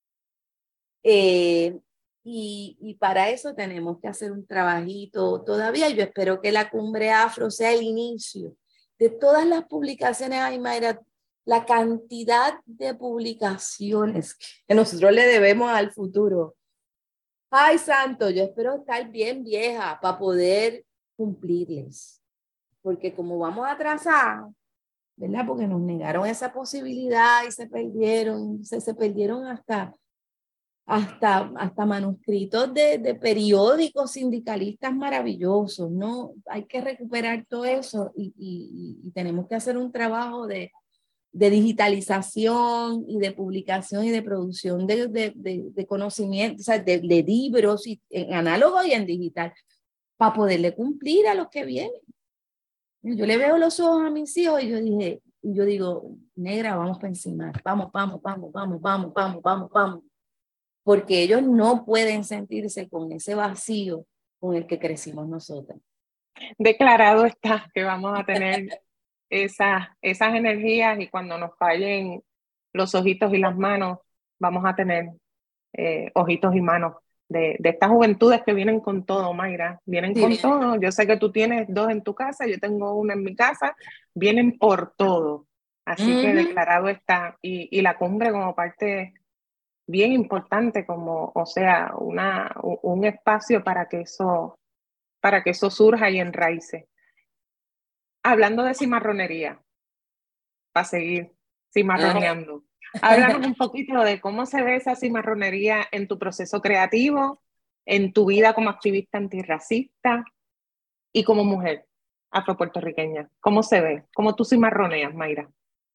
Eh, y, y para eso tenemos que hacer un trabajito todavía. Yo espero que la Cumbre Afro sea el inicio de todas las publicaciones. Ay, Mayra, la cantidad de publicaciones que nosotros le debemos al futuro. Ay, santo, yo espero estar bien vieja para poder cumplirles. Porque como vamos a atrasar, ¿verdad? Porque nos negaron esa posibilidad y se perdieron, se, se perdieron hasta, hasta, hasta manuscritos de, de periódicos sindicalistas maravillosos, ¿no? Hay que recuperar todo eso y, y, y tenemos que hacer un trabajo de, de digitalización y de publicación y de producción de, de, de, de conocimiento, o sea, de, de libros y, en análogo y en digital, para poderle cumplir a los que vienen. Yo le veo los ojos a mis hijos y yo dije, y yo digo, negra, vamos para encima, vamos, vamos, vamos, vamos, vamos, vamos, vamos, vamos. Porque ellos no pueden sentirse con ese vacío con el que crecimos nosotros. Declarado está que vamos a tener esas, esas energías y cuando nos fallen los ojitos y las manos, vamos a tener eh, ojitos y manos. De, de estas juventudes que vienen con todo, Mayra, vienen sí, con bien. todo. Yo sé que tú tienes dos en tu casa, yo tengo una en mi casa, vienen por todo. Así Ujú. que declarado está. Y, y la cumbre como parte bien importante, como, o sea, una, un espacio para que eso, para que eso surja y enraice. Hablando de cimarronería, para seguir Ajá. cimarroneando. Háblanos un poquito de cómo se ve esa cimarronería en tu proceso creativo, en tu vida como activista antirracista y como mujer afropuertorriqueña. ¿Cómo se ve? ¿Cómo tú cimarroneas, Mayra?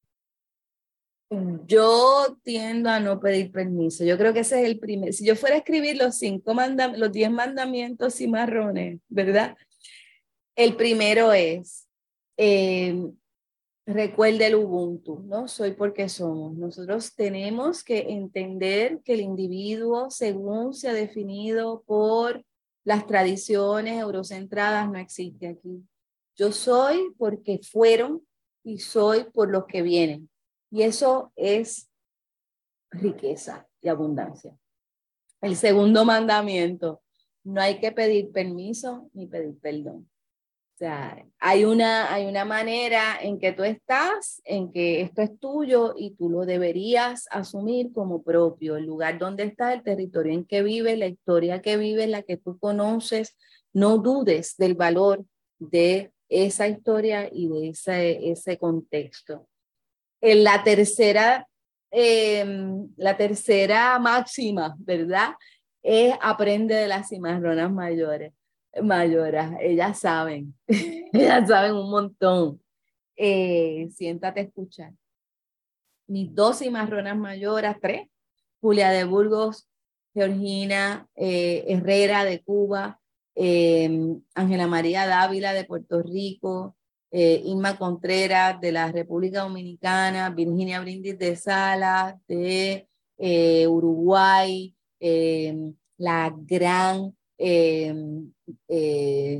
Yo tiendo a no pedir permiso. Yo creo que ese es el primer. Si yo fuera a escribir los cinco mandamientos, los diez mandamientos cimarrones, ¿verdad? El primero es, eh, recuerde el Ubuntu, ¿no? Soy porque somos. Nosotros tenemos que entender que el individuo, según se ha definido por las tradiciones eurocentradas, no existe aquí. Yo soy porque fueron y soy por los que vienen. Y eso es riqueza y abundancia. El segundo mandamiento, no hay que pedir permiso ni pedir perdón. O sea, hay una, hay una manera en que tú estás, en que esto es tuyo y tú lo deberías asumir como propio. El lugar donde estás, el territorio en que vives, la historia que vives, la que tú conoces. No dudes del valor de esa historia y de ese, ese contexto. En la tercera, eh, la tercera máxima, ¿verdad? Es aprende de las cimarronas mayores. Mayoras, ellas saben, ellas saben un montón. Eh, siéntate a escuchar. Mis dos cimarronas mayoras, tres, Julia de Burgos, Georgina eh, Herrera de Cuba, eh, Ángela María Dávila de Puerto Rico, eh, Irma Contreras de la República Dominicana, Virginia Brindis de Salas de eh, Uruguay, eh, la gran eh, eh,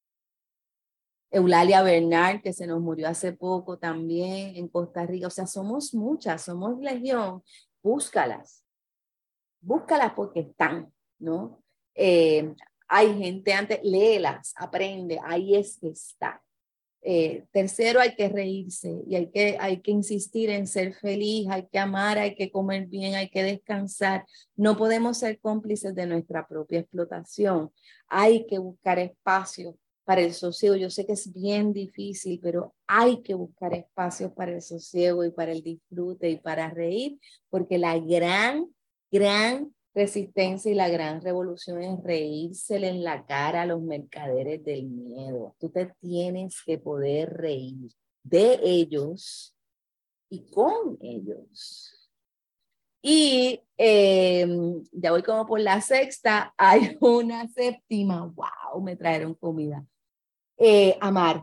Eulalia Bernal, que se nos murió hace poco también en Costa Rica. O sea, somos muchas, somos legión. Búscalas, búscalas porque están, ¿no? Eh, hay gente antes, léelas, aprende, ahí es que está. Eh, tercero, hay que reírse y hay que, hay que insistir en ser feliz, hay que amar, hay que comer bien, hay que descansar. No podemos ser cómplices de nuestra propia explotación. Hay que buscar espacio para el sosiego. Yo sé que es bien difícil, pero hay que buscar espacios para el sosiego y para el disfrute y para reír, porque la gran, gran resistencia y la gran revolución es reírsele en la cara a los mercaderes del miedo. Tú te tienes que poder reír de ellos y con ellos. Y eh, ya voy como por la sexta, hay una séptima, wow, me trajeron comida. Eh, amar.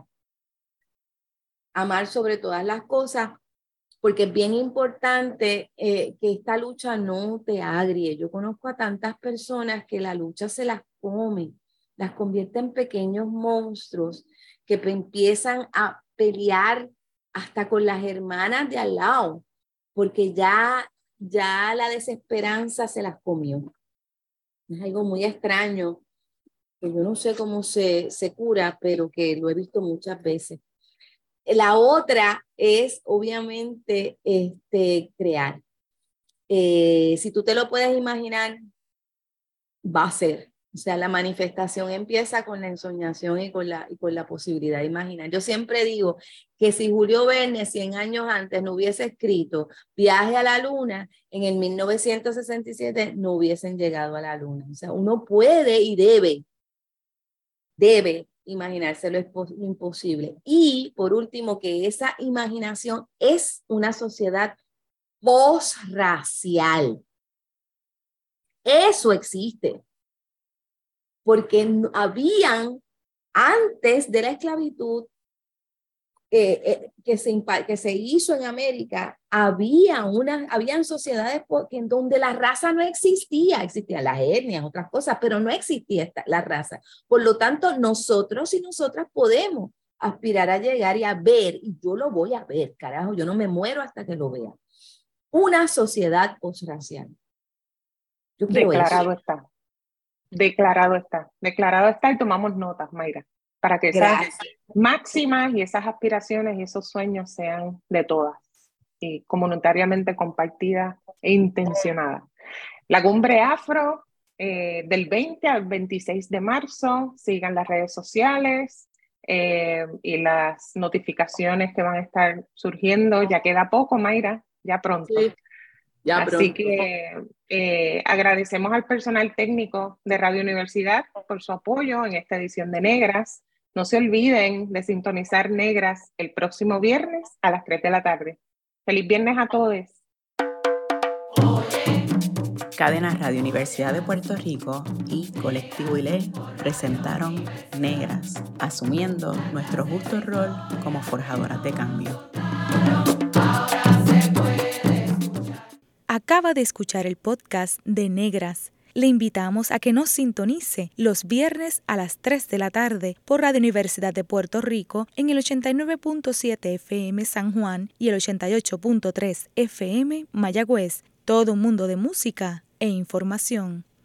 Amar sobre todas las cosas, porque es bien importante eh, que esta lucha no te agrie. Yo conozco a tantas personas que la lucha se las come, las convierte en pequeños monstruos que empiezan a pelear hasta con las hermanas de al lado, porque ya, ya la desesperanza se las comió. Es algo muy extraño, que yo no sé cómo se, se cura, pero que lo he visto muchas veces. La otra es, obviamente, este, crear. Eh, si tú te lo puedes imaginar, va a ser. O sea, la manifestación empieza con la ensoñación y con la, y con la posibilidad de imaginar. Yo siempre digo que si Julio Verne, cien años antes, no hubiese escrito Viaje a la Luna, en el mil novecientos sesenta y siete no hubiesen llegado a la Luna. O sea, uno puede y debe, debe imaginarse lo, lo imposible. Y por último, que esa imaginación es una sociedad posracial. Eso existe. Porque habían, antes de la esclavitud eh, eh, que, se, que se hizo en América, había una, habían sociedades en donde la raza no existía, existían las etnias, otras cosas, pero no existía esta, la raza. Por lo tanto, nosotros y nosotras podemos aspirar a llegar y a ver, y yo lo voy a ver, carajo, yo no me muero hasta que lo vea, una sociedad posracial. Yo quiero Declarado eso. está. Declarado está. Declarado está y tomamos notas, Mayra, para que esas Gracias. máximas y esas aspiraciones y esos sueños sean de todas. y comunitariamente compartida e intencionada. La Cumbre Afro eh, del veinte al veintiséis de marzo, sigan las redes sociales eh, y las notificaciones que van a estar surgiendo. Ya queda poco, Mayra, ya pronto. Sí, ya Así pronto. que eh, agradecemos al personal técnico de Radio Universidad por su apoyo en esta edición de Negras. No se olviden de sintonizar Negras el próximo viernes a las tres de la tarde. ¡Feliz viernes a todos! Cadena Radio Universidad de Puerto Rico y Colectivo I L E presentaron Negras, asumiendo nuestro justo rol como forjadoras de cambio. Acaba de escuchar el podcast de Negras. Le invitamos a que nos sintonice los viernes a las tres de la tarde por Radio Universidad de Puerto Rico en el ochenta y nueve punto siete F M San Juan y el ochenta y ocho punto tres F M Mayagüez. Todo un mundo de música e información.